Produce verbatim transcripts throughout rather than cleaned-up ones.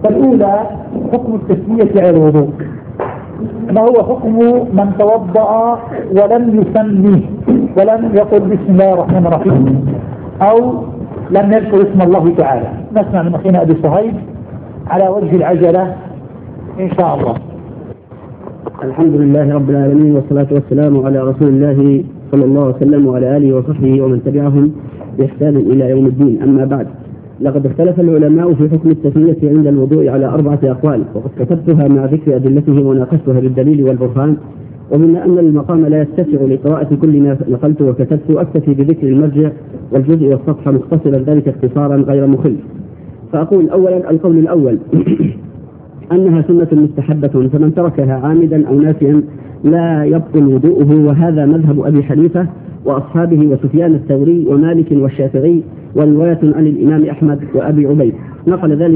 فالأولى حكم التسمية على الوضوء. ما هو حكم من توضأ ولم يسمي ولم يقل بسم الله الرحمن الرحيم أو لم يذكر اسم الله تعالى؟ نسمع من أخينا أبي صهيب على وجه العجلة إن شاء الله. الحمد لله رب العالمين، والصلاة والسلام على رسول الله صلى الله عليه وسلم وعلى آله وصحبه ومن تبعهم بإحسان إلى يوم الدين. أما بعد، لقد اختلف العلماء في حكم التسمية عند الوضوء على أربعة أقوال، وقد كتبتها مع ذكر أدلته وناقشتها بالدليل والبرهان. وبما أن المقام لا يتسع لقراءة كل ما نقلت وكتبت، أكتفي بذكر المرجع والجزء والصفحة مختصرا ذلك اختصارا غير مخل. فأقول أولا القول الأول أنها سنة مستحبة، فمن تركها عامدا أو ناسيا لا يبطل وضوءه، وهذا مذهب أبي حنيفة وأصحابه وسفيان الثوري ومالك والشافعي، ورواية عن الإمام أحمد وأبي عبيد. نقل ذلك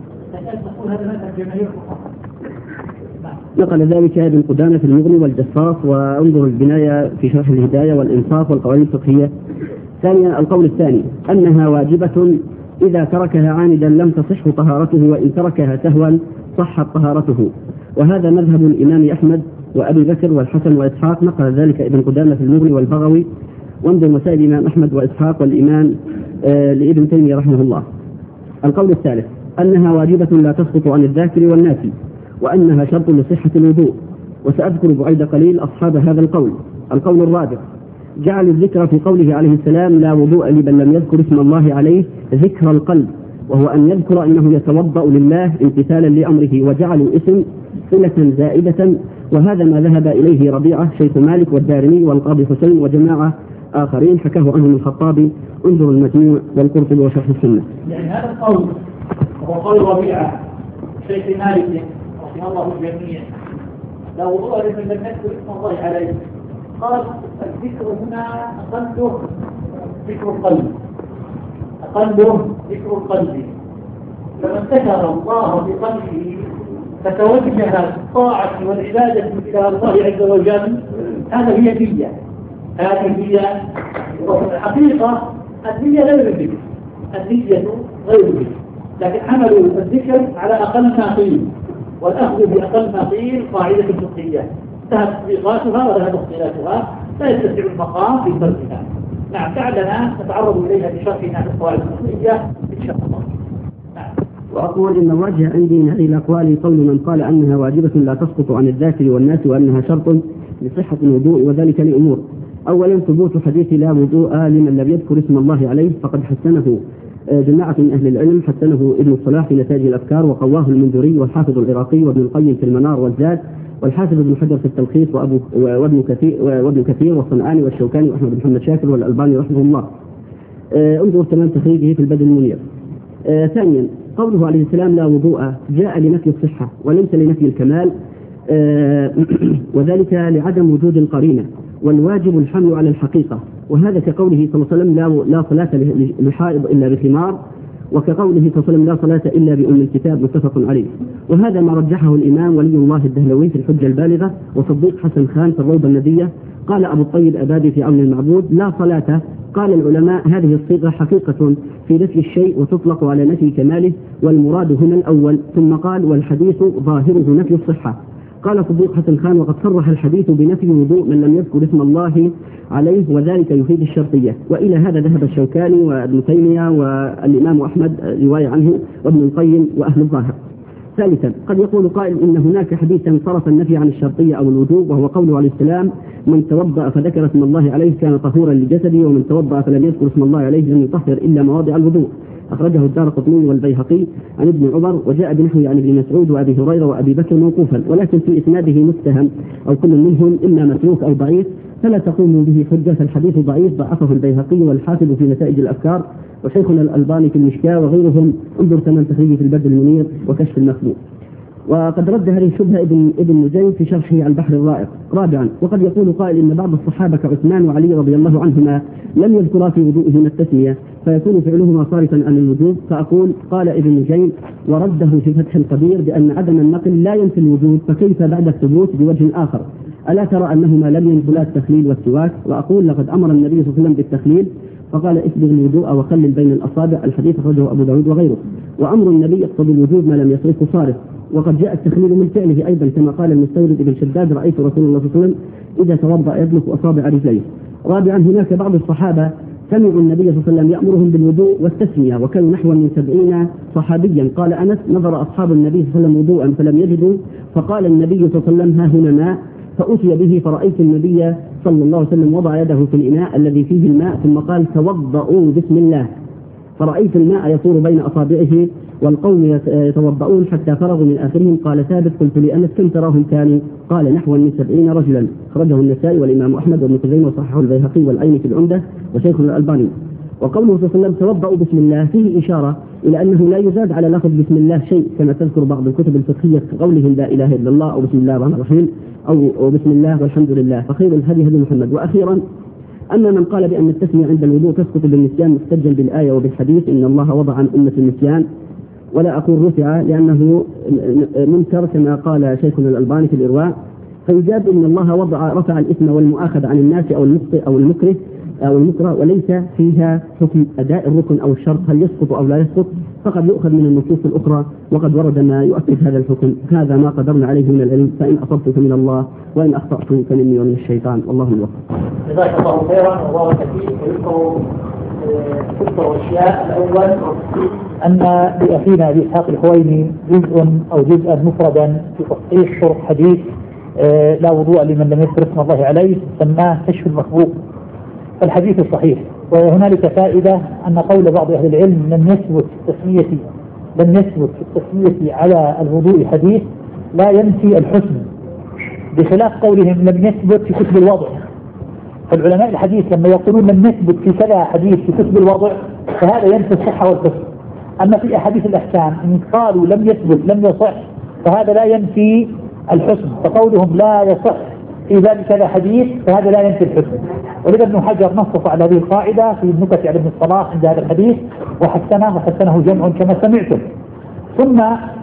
نقل ذلك ابن قدامة في المغني والجصاص، وانظر البناية في شرح الهداية والإنصاف والقوانين الفقهية. ثانيا القول الثاني أنها واجبة، إذا تركها عامدا لم تصح طهارته، وإن تركها سهوا صحت طهارته، وهذا مذهب الإمام أحمد وأبي بكر والحسن وإسحاق. نقل ذلك ابن قدامة في المغني والبغوي، وانظر مسائل الإمام أحمد وإسحاق والإمام آه لابن تيمية رحمه الله. القول الثالث أنها واجبة لا تسقط عن الذاكر والناسي، وأنها شرط لصحة الوضوء، وسأذكر بعيد قليل أصحاب هذا القول. القول الرابع جعل الذكر في قوله عليه السلام لا وضوء لمن لم يذكر اسم الله عليه ذكر القلب، وهو أن يذكر أنه يتوضأ لله امتثالا لأمره، وجعلوا اسم صلة زائدة، وهذا ما ذهب إليه ربيعة شيخ مالك والدارمي والقاضي حسين وجماعة آخرين حكاه عنهم الخطابي. انظروا المجموع والقرطبي وشرح السنة. يعني هذا القول هو قول ربيعة شيخ مالك رحمه الله الجميع لا وضوء لمن لم يذكر اسم الله عليه. قال الذكر هنا أقله ذكر القلب، أقله ذكر القلب، فمن ذكر الله بقلبه فتوجه الطاعة والعبادة إلى الله عز وجل، هذا هي النية. هذه هي الحقيقة. النية غير الذكر، النية غير الذكر، لكن حملوا الذكر على أقل ما قيل، والأخذ بأقل ما قيل قاعدة فقهية انتهت تطبيقاتها وذهب اختلافها، لا يستطيع المقام في فرقها. نعم، تعالنا نتعرض إليها بشرحنا في القواعد الفقهية إن شاء الله. نعم. وأقول إن الراجح عندي من هذه الأقوال قول من قال أنها واجبة لا تسقط عن الذاكر والناس، وأنها شرط لصحة الوضوء، وذلك لأمور. أولا ثبوت حديث لا وضوء لمن لم يذكر اسم الله عليه، فقد حسنه جماعة من أهل العلم، حسنه ابن الصلاح في نتائج الأفكار، وقواه المنذري والحافظ العراقي وابن القيم في المنار والزاد، والحافظ ابن حجر في التلخيص، وأبو وابن كثير وابن كثير والصنعاني والشوكاني وأحمد بن محمد شاكر والألباني رحمه الله. انظر تمام تخريجه في البدء المنير. ثانيا قوله عليه السلام لا وضوء جاء لنفي الصحة وليس لنفي الكمال، وذلك لعدم وجود القرينة، والواجب الحمل على الحقيقة، وهذا كقوله صلى الله عليه وسلم لا, لا صلاة لحائض إلا بخمار، وكقوله صلى الله عليه وسلم لا صلاة إلا بأم الكتاب، متفق عليه. وهذا ما رجحه الإمام ولي الله الدهلوي في الحجة البالغة، وصديق حسن خان في الروضة الندية. قال أبو الطيب أبادي في عون المعبود لا صلاة. قال العلماء هذه الصيغة حقيقة في نفي الشيء وتطلق على نفي كماله، والمراد هنا الأول. ثم قال والحديث ظاهره نفي الصحة. قال صديق حسن خان وقد صرح الحديث بنفي وضوء من لم يذكر اسم الله عليه، وذلك يفيد الشرطية. وإلى هذا ذهب الشوكاني وابن تيمية والإمام أحمد رواية عنه وابن القيم وأهل الظاهر. ثالثا قد يقول قائل إن هناك حديثا صرف النفي عن الشرطية أو الوضوء، وهو قوله عليه السلام من توضأ فذكر اسم الله عليه كان طهورا لجسده، ومن توضأ فلم يذكر اسم الله عليه لم يطهر إلا مواضع الوضوء. أخرجه الدارقطني والبيهقي عن ابن عمر، وجاء بنحوه عن ابن مسعود وأبي هريرة وأبي بكر موقوفا، ولكن في إسناده متهم أو كل منهم إما متروك أو ضعيف، فلا تقوم به حجة، فالحديث ضعيف ضعفه البيهقي والحافظ في نتائج الأفكار، وشيخنا الألباني في المشكاة وغيرهم. انظر تمام تخريجه في البدر المنير وكشف المخلوق. وقد رد هذه الشبهة ابن ابن نجيم في شرحه على البحر الرائق. رابعا وقد يقول قائل إن بعض الصحابة كعثمان وعلي رضي الله عنهما لم يذكرا في وضوئهما التسمية، فيكون فعلهما صارفا عن الوجوب. فأقول قال ابن نجيم ورده في فتح القدير بأن عدم النقل لا ينفي الوجوب، فكيف بعد الثبوت بوجه آخر؟ ألا ترى أنهما لم ينقلا التخليل والسواك؟ وأقول لقد أمر النبي صلى الله عليه وسلم بالتخليل فقال اسبغ الوضوء وخلل بين الأصابع، الحديث أخرجه أبو داود وغيره. وأمر النبي يقتضي الوجوب ما لم يصرفه صارف، وقد جاء التخليل من فعله أيضا كما قال المستورد بن شداد رأيت رسول الله صلى الله عليه وسلم إذا توضأ يدلك أصابع رجليه. رابعا هناك بعض الصحابة سمعوا النبي صلى الله عليه وسلم يأمرهم بالوضوء والتسمية، وكانوا نحو من سبعين صحابيا. قال أنس نظر أصحاب النبي صلى الله عليه وسلم وضوءا فلم يجدوا، فقال النبي صلى الله عليه وسلم ها هنا ماء، فأتي به فرأيت النبي صلى الله عليه وسلم وضع يده في الإناء الذي فيه الماء ثم قال توضؤوا بسم الله، فرأيت الماء يصور بين أصابعه والقوم يتوضؤون حتى فرغوا من آخرهم. قال ثابت قلت لأنس كم تراهم كانوا؟ قال نحو من سبعين رجلا. أخرجه النسائي والإمام أحمد وابن خزيمة وصححه البيهقي والعين في العمدة وشيخ الألباني. وقوله صلى الله عليه وسلم توضؤوا بسم الله فيه إشارة إلى أنه لا يزاد على لفظ بسم الله شيء كما تذكر بعض الكتب الفقهية كقولهم لا إله إلا الله أو بسم الله الرحمن الرحيم أو بسم الله والحمد لله، فخير الهدي هدي محمد. وأخيرا أما من قال بأن التسمية عند الوضوء تسقط بالنسيان محتجا بالآية وبالحديث إن الله وضع عن أمة النسيان، ولا أقول رفع لأنه منكر كما قال شيخنا الألباني في الإرواء، فيجاب إن الله وضع رفع الإثم والمؤاخذ عن الناس أو المخطئ أو المكره أو المكره، وليس فيها حكم أداء الركن أو الشرط هل يسقط أو لا يسقط، فقد يؤخذ من النصوص الأخرى وقد ورد ما يؤكد هذا الحكم. هذا ما قدرنا عليه من العلم، فإن أصبت فمن الله وإن أخطأت فمني ومن الشيطان، والله الموفق. جزاك الله خيرا وبارك فيك. ويذكر تذكر أشياء. الأول أن لأخينا أبي إسحاق الحويني جزء أو جزءا مفردا في تصحيح شرح حديث لا وضوء لمن لم يذكر اسم الله عليه سماه كشف المخبوق الحديث الصحيح. وهنالك فائدة أن قول بعض أهل العلم لم يثبت التسمية لم يثبت التسمية على الوضوء حديث لا ينفي الحسن، بخلاف قولهم لم يثبت في كتب الوضع. فالعلماء الحديث لما يقولون لم يثبت في كذا حديث في كتب الوضع فهذا ينفي الصحة والحسن. أما في أحاديث الأحكام إن قالوا لم يثبت لم يصح فهذا لا ينفي الحسن، فقولهم لا يصح في ذلك كذا حديث فهذا لا ينفي الحسن. ولذا ابن حجر نصف على هذه القاعدة في النكت على ابن الصلاح عند هذا الحديث وحسنه وحسنه جمع كما سمعتم. ثم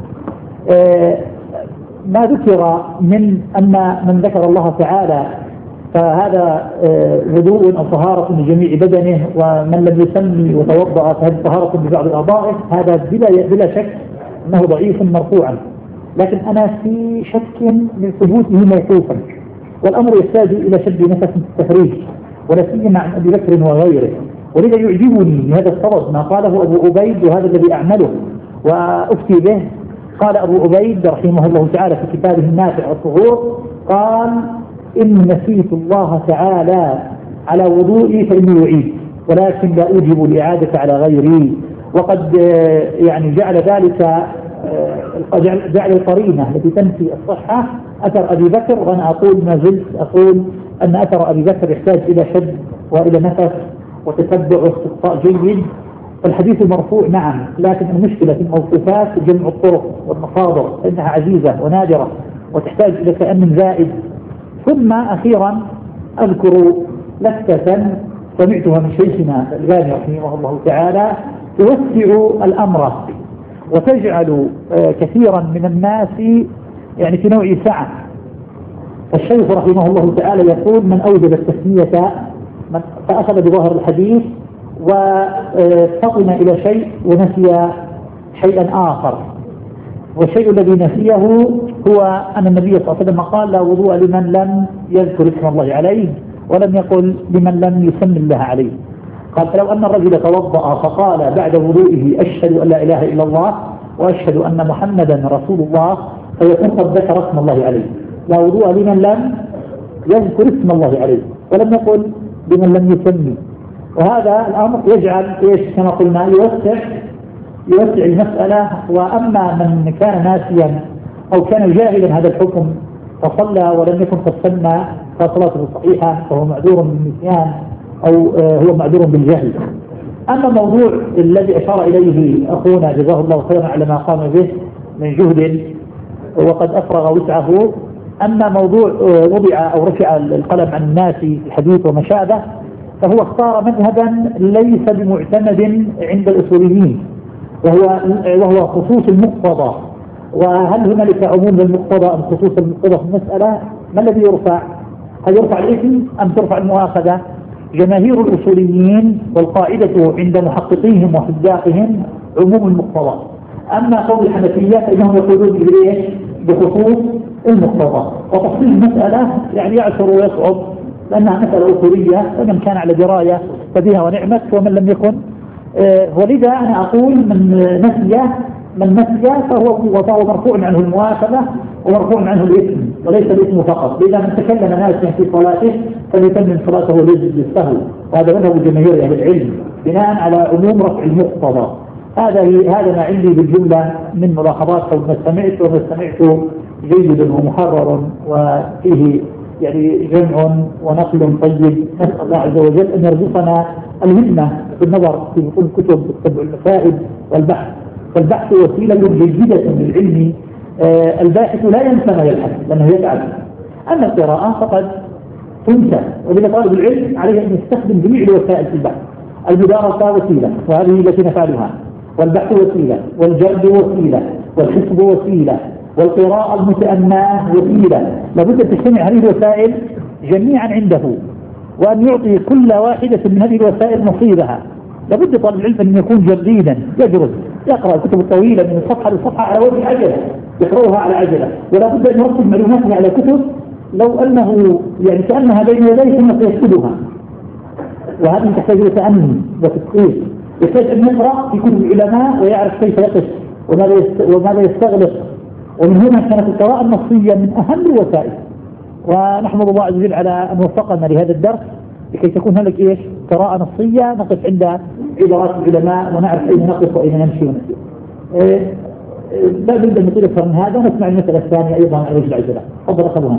آه ما ذكر من أن من ذكر الله تعالى فهذا آه وضوء أو طهارة لجميع بدنه، ومن لم يسمي وتوضأ فهذه طهارة ببعض أعضائه، هذا بلا, بلا شك أنه ضعيف مرفوعا، لكن أنا في شك من ثبوته موقوفا، والأمر يحتاج إلى شد نفس التفريج ولا سيما عن أبي بكر وغيره. ولذا يعجبني بهذا الصدد ما قاله أبو عبيد وهذا الذي أعمله وأفتي به. قال أبو عبيد رحمه الله تعالى في كتابه النافع الطهور قال إن نسيت الله تعالى على وضوئي فإني أعيد ولكن لا أوجب الإعادة على غيري. وقد يعني جعل ذلك جعل القرينة التي تنفي الصحة أثر أبي بكر، وأنا أقول ما زلت أقول أن أثر أبي بكر يحتاج إلى شد وإلى نفس وتتبع واستقصاء جيد. الحديث المرفوع نعم، لكن المشكلة في الموقوفات جمع الطرق والمصادر فإنها عزيزة ونادرة وتحتاج إلى تأمن زائد. ثم أخيرا أذكر لفتة سمعتها من شيخنا الألباني رحمه الله تعالى توسع الأمر وتجعل كثيرا من الناس يعني في نوع سعة. الشيخ رحمه الله تعالى يقول من أوجب التسمية فأخذ بظاهر الحديث وفطن إلى شيء ونسي شيئا آخر، والشيء الذي نسيه هو أن النبي صلى الله عليه وسلم قال لا وضوء لمن لم يذكر اسم الله عليه ولم يقل لمن لم يسمي الله عليه. قال فلو أن الرجل توضأ فقال بعد وضوئه أشهد أن لا إله إلا الله وأشهد أن محمدا رسول الله فيكون قد ذكر اسم الله عليه. لا وضوء لمن لم يذكر اسم الله عليه ولم يقل لمن لم يسمي. وهذا الأمر يجعل إيش كما قلنا يوسع يوسع المسألة. وأما من كان ناسيا أو كان جاهلا هذا الحكم فصلى ولم يكن قد سمى فصلاته صحيحة فهو معذور بالنسيان أو هو معذور بالجهل. أما الموضوع الذي أشار إليه أخونا جزاه الله خيرا على ما قام به من جهد وقد أفرغ وسعه، أما موضوع وضع أو رفع القلم عن الناس في الحديث وما شابه فهو اختار مذهبا ليس بمعتمد عند الأصوليين وهو وهو خصوص المقتضى. وهل هنالك عموم للمقتضى أم خصوص المقتضى في المسألة؟ ما الذي يرفع؟ هل يرفع الإثم أم ترفع المؤاخذة؟ جماهير الأصوليين والقاعدة عند محققيهم وحداقهم عموم المقتضى. أما قول الحنفية فإنهم يقولون بخصوص المقتضى، وتفصيل المسألة يعني يعسر ويصعب لأنها مسألة أصولية، فمن كان على دراية فبها ونعمت ومن لم يكن. آه ولذا أنا أقول من نسي من نسي فهو فهو مرفوع عنه المؤاخذة ومرفوع عنه الإثم وليس الإثم فقط. إذا من تكلم ناسيا في صلاته فليتمم صلاته ويجد بالسهو، وهذا مذهب جماهير أهل العلم بناء على عموم رفع المقتضى. هذا هذا ما عندي بالجملة من ملاحظات أو ما سمعت وما سمعت جيد ومحرر وفيه يعني جمع ونقل طيب. نسأل الله عز وجل أن يرزقنا الهمة في النظر في كل كتب تتبع المفائد والبحث، فالبحث وسيلة جيدة للعلم. آه الباحث لا ينسى ما يبحث لأنه يتعب. أما القراءة فقد تنسى، ولذا طالب العلم عليه أن يستخدم جميع الوسائل في البحث. المدارسة وسيلة وهذه التي نفعلها، والبحث وسيلة، والجرد وسيلة، والحسب وسيلة، والقراءة المتأناة وسيلة. لابد أن تجتمع هذه الوسائل جميعا عنده، وأن يعطي كل واحدة من هذه الوسائل نصيبها. لابد طالب العلم أن يكون جريدا يجرد، يقرأ الكتب الطويلة من صفحة لصفحة على وجه عجلة، يقرأها على عجلة، ولا بد أن يرتب معلوماته على كتب لو أنه يعني كأنها بين يديه ثم سيكتبها، وهذه تحتاج إلى تأمل وتدقيق. يحتاج أن يقرأ في كتب العلماء ويعرف كيف يقف وماذا يستغلق. ومن هنا كانت القراءة النصية من أهم الوسائل، ونحمد الله عز وجل على أن وفقنا لهذا الدرس لكي تكون هناك إيش قراءة نصية نقف عند عبارات العلماء ونعرف أين نقف وأين نمشي ونسير. إيه لا بد أن نطيل أكثر من هذا. نسمع المسألة الثانية أيضا على وجه العجلة. تفضل أخذها.